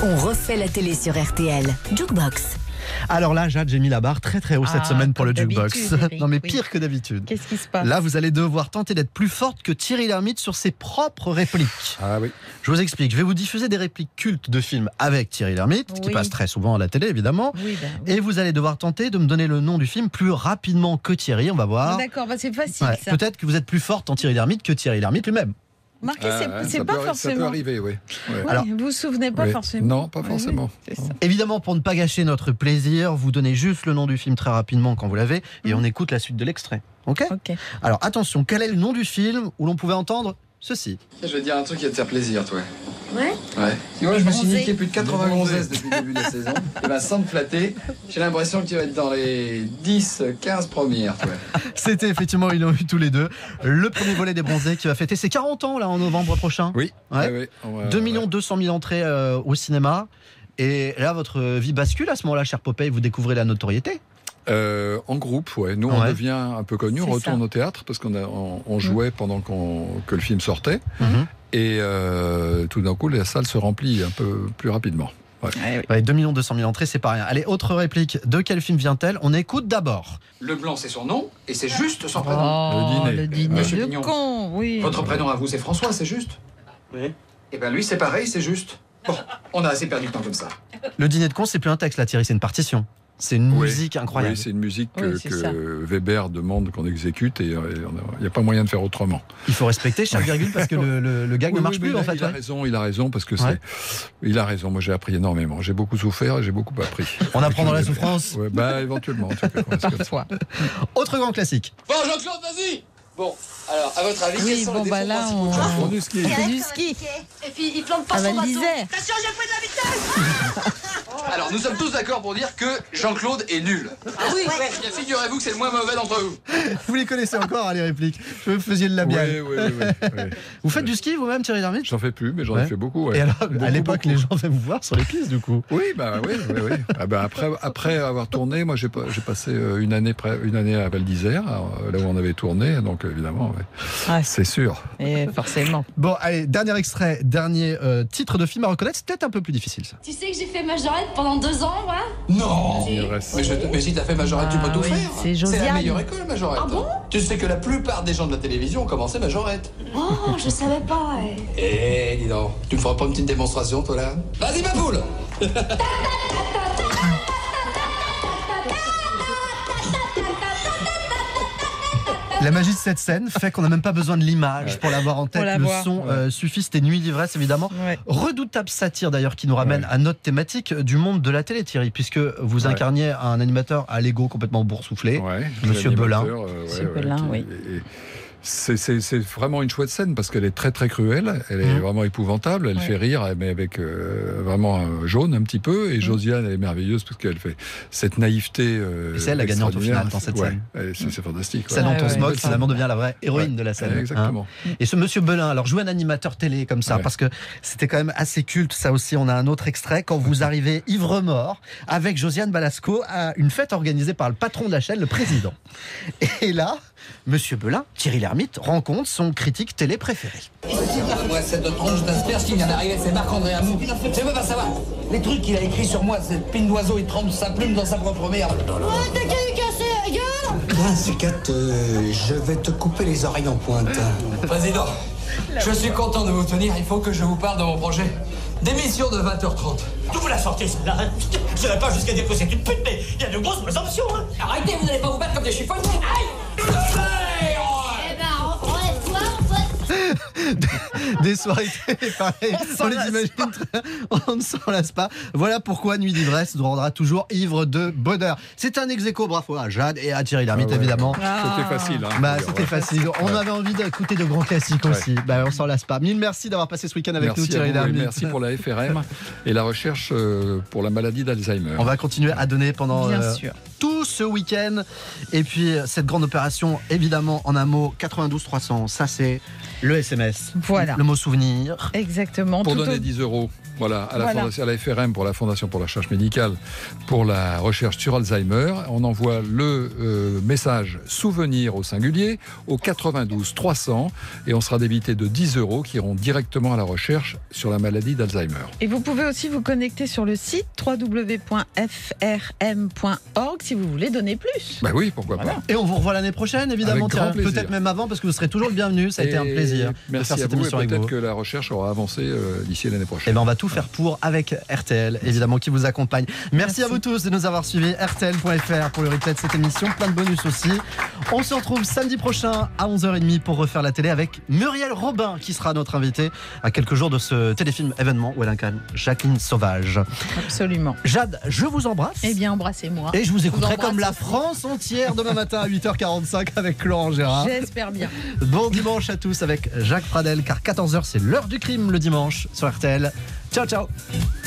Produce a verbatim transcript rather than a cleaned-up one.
On refait la télé sur R T L. Jukebox. Alors là, Jade, j'ai mis la barre très très haut cette Ah, semaine pour le Jukebox. Eric, Non mais oui. pire que d'habitude. Qu'est-ce qui se passe? Là, vous allez devoir tenter d'être plus forte que Thierry Lhermitte sur ses propres répliques. Ah oui. Je vous explique. Je vais vous diffuser des répliques cultes de films avec Thierry Lhermitte, qui Oui. passe très souvent à la télé, évidemment. Oui, ben, oui. Et vous allez devoir tenter de me donner le nom du film plus rapidement que Thierry. On va voir. D'accord, bah c'est facile Ouais, ça. Peut-être que vous êtes plus forte en Thierry Lhermitte que Thierry Lhermitte lui-même. Marquez, Ah, c'est, ouais, c'est ça pas peut, forcément. Ça peut arriver, oui. Ouais. Ouais, Alors- vous vous souvenez pas Oui. forcément. Non, pas Oui, forcément. oui, c'est ça. Évidemment, pour ne pas gâcher notre plaisir, vous donnez juste le nom du film très rapidement quand vous l'avez et on écoute la suite de l'extrait. Ok ? Ok. Alors attention, quel est le nom du film où l'on pouvait entendre ceci ? Je vais te dire un truc qui va te faire plaisir, toi. Ouais. Ouais. Tu vois, je me suis Bronzé. niqué plus de quatre-vingts gonzesses depuis le début de la saison. Et ben, sans te flatter, j'ai l'impression que tu vas être dans les dix, quinze premières, toi. C'était effectivement, ils l'ont eu tous les deux. Le premier volet des Bronzés qui va fêter ses quarante ans là en novembre prochain. Oui. Ouais. oui, oui. Ouais, deux ouais. millions deux cent mille entrées euh, au cinéma. Et là, votre vie bascule à ce moment-là, cher Popeye, vous découvrez la notoriété. Euh, en groupe, ouais. Nous, on Ouais. devient un peu connus. On C'est retourne ça. au théâtre parce qu'on a, on, on jouait pendant qu'on, que le film sortait. Mhm. Et euh, tout d'un coup, la salle se remplit un peu plus rapidement. Ouais. Ouais, oui. Ouais, deux millions deux cent mille entrées, c'est pas rien. Allez, autre réplique. De quel film vient-elle ? On écoute d'abord. Le blanc, c'est son nom, et c'est juste son prénom. Oh, Le dîner. le dîner Monsieur de Pignon. con, oui. Votre prénom à vous, c'est François, c'est juste ? Oui. Et ben lui, c'est pareil, c'est juste. Bon, on a assez perdu de temps comme ça. Le dîner de con, c'est plus un texte là, Thierry, c'est une partition. C'est une Oui. musique incroyable. Oui, c'est une musique que, Oui, c'est que ça. Weber demande qu'on exécute et il n'y a pas moyen de faire autrement. Il faut respecter chaque virgule parce que le, le- le gag Oui, ne marche oui, mais plus là, en fait. Il a ouais. raison, il a raison parce que Ouais. c'est. Il a raison. Moi, j'ai appris énormément. J'ai beaucoup souffert et j'ai beaucoup appris. On apprend dans la souffrance. Ouais, bah éventuellement. En tout cas, ouais, c'est comme ça. Parfois. Autre grand classique. Bon, Jean-Claude, vas-y. Bon, alors, à votre avis, Oui, quels sont bon, les bah défauts là, principaux on- de Jean-Claude Bon, du ski. C'est du ski. Et puis il plante pas À son Val bateau. d'Isère. Attention, j'ai pris de la vitesse. Alors, nous sommes tous d'accord pour dire que Jean-Claude est nul. Ah oui, Bien, figurez-vous que c'est le moins mauvais d'entre vous. Vous les connaissez encore, hein, les répliques. Je me faisiez le labial. Oui, oui, oui, oui, oui. Vous faites du ski vous-même, Thierry Lhermitte ? J'en fais plus, mais j'en Ouais. ai fait beaucoup. Ouais. Et alors, Beaucoup, à l'époque, beaucoup. les gens venaient vous voir sur les pistes du coup. Oui, bah oui, oui, oui. Ah bah après, après avoir tourné, moi j'ai pas- j'ai passé euh, une année, près- une année à Val d'Isère, euh, là où on avait tourné, donc évidemment, ouais. Ouais. C'est sûr. Et forcément. Bon, allez, dernier extrait, dernier euh, titre de film à reconnaître. C'est peut-être un peu plus difficile ça. Tu sais que j'ai fait majorette pendant deux ans, moi. Non Il reste. mais, je te- mais si t'as fait Majorette, tu peux Ah tout oui, faire. c'est la Josiane. meilleure école, Majorette. Ah bon Tu sais que la plupart des gens de la télévision ont commencé Majorette. Oh, je savais pas. ouais. Eh, dis donc, tu me feras pas une petite démonstration, toi, là ? Vas-y, ma poule. La magie de cette scène fait qu'on n'a même pas besoin de l'image pour l'avoir en tête. Pour la Le voir. son euh, suffit, c'était Nuit d'ivresse évidemment. Ouais. Redoutable satire d'ailleurs qui nous ramène Ouais. à notre thématique du monde de la télé, Thierry, puisque vous Ouais. incarniez un animateur à l'ego complètement boursouflé. Ouais, Monsieur l'animateur, Belin. euh, ouais, Monsieur ouais, Belin, qui- oui. et- et C'est, c'est, c'est vraiment une chouette scène parce qu'elle est très très cruelle, elle est Mmh. vraiment épouvantable, elle Ouais. fait rire, mais avec euh, vraiment euh, jaune un petit peu. Et Josiane, elle est merveilleuse parce qu'elle fait cette naïveté. Euh, Et c'est elle la gagnante au final dans cette ouais, scène. ouais, c'est, c'est fantastique. Celle ouais. dont on Ouais, se ouais, moque, ouais. finalement devient la vraie héroïne Ouais. de la scène. Ouais, exactement. Hein. Et ce monsieur Belin, alors jouer un animateur télé comme ça, Ouais. parce que c'était quand même assez culte, ça aussi, on a un autre extrait, quand vous arrivez ivre-mort avec Josiane Balasco à une fête organisée par le patron de la chaîne, le président. Et là, monsieur Belin, Thierry Lhermitte, rencontre son critique télé préféré. Moi, cette tronche d'asperge qui vient d'arriver, c'est Marc-André Amou. Je veux pas savoir. Les trucs qu'il a écrits sur moi, cette pine d'oiseau, il trempe sa plume dans sa propre merde. Oh, t'as qu'à lui casser la gueule. Ah, c'est quatre, euh, je vais te couper les oreilles en pointe. Président, je suis content de vous tenir. Il faut que je vous parle de mon projet d'émission de vingt heures trente. D'où vous la sortez, celle-là hein Je n'irai pas jusqu'à dire que c'est une pute, mais il y a de grosses présomptions. Hein. Arrêtez, vous n'allez pas vous battre comme des chiffonniers. Aïe! Aïe! Eh ben, relève-toi, mon pote. Des soirées télé, pareil, on, les imagine, très- on ne s'en lasse pas. Voilà pourquoi Nuit d'ivresse nous rendra toujours ivre de bonheur. C'est un ex-aequo, bravo à Jade et à Thierry Lhermitte, Ah ouais. évidemment. C'était facile. Hein, Bah, faut dire, c'était ouais. facile. On Ouais. avait envie d'écouter de grands classiques aussi. Bah, on s'en lasse pas. Mille merci d'avoir passé ce week-end avec Merci nous, à Thierry vous et Lhermitte. merci pour la F R M et la recherche euh, pour la maladie d'Alzheimer. On va continuer à donner pendant Bien euh, sûr. tout ce week-end. Et puis, cette grande opération, évidemment, en un mot, quatre-vingt-douze trois cents. Ça, c'est le S M S. Voilà. Le mot souvenir. Exactement. Pour Tout donner au- dix euros. Voilà, à la, Voilà. fondation, à la F R M pour la Fondation pour la recherche médicale, pour la recherche sur Alzheimer. On envoie le euh, message souvenir au singulier au quatre-vingt-douze trois cents et on sera débité de dix euros qui iront directement à la recherche sur la maladie d'Alzheimer. Et vous pouvez aussi vous connecter sur le site w w w point f r m point org si vous voulez donner plus. Ben oui, pourquoi Voilà. pas. Et on vous revoit l'année prochaine, évidemment. Avec grand Tiens, plaisir. peut-être même avant, parce que vous serez toujours le bienvenu. Ça a été un Et plaisir de Merci faire à cette vous et émission avec peut-être vous. que la recherche aura avancé euh, d'ici l'année Eh prochaine. ben, on va tout faire pour avec R T L, évidemment, qui vous accompagne. Merci, Merci. à vous tous de nous avoir suivis. R T L point F R pour le replay de cette émission. Plein de bonus aussi. On se retrouve samedi prochain à onze heures trente pour refaire la télé avec Muriel Robin, qui sera notre invitée à quelques jours de ce téléfilm événement où elle incarne Jacqueline Sauvage. Absolument. Jade, je vous embrasse. Eh bien, embrassez-moi. Et je vous écouterai embrasse comme la aussi. France entière demain matin à huit heures quarante-cinq avec Laurent Gérard. J'espère bien. Bon dimanche à tous avec Jacques Pradel, car quatorze heures c'est l'heure du crime le dimanche sur R T L. Ciao, ciao.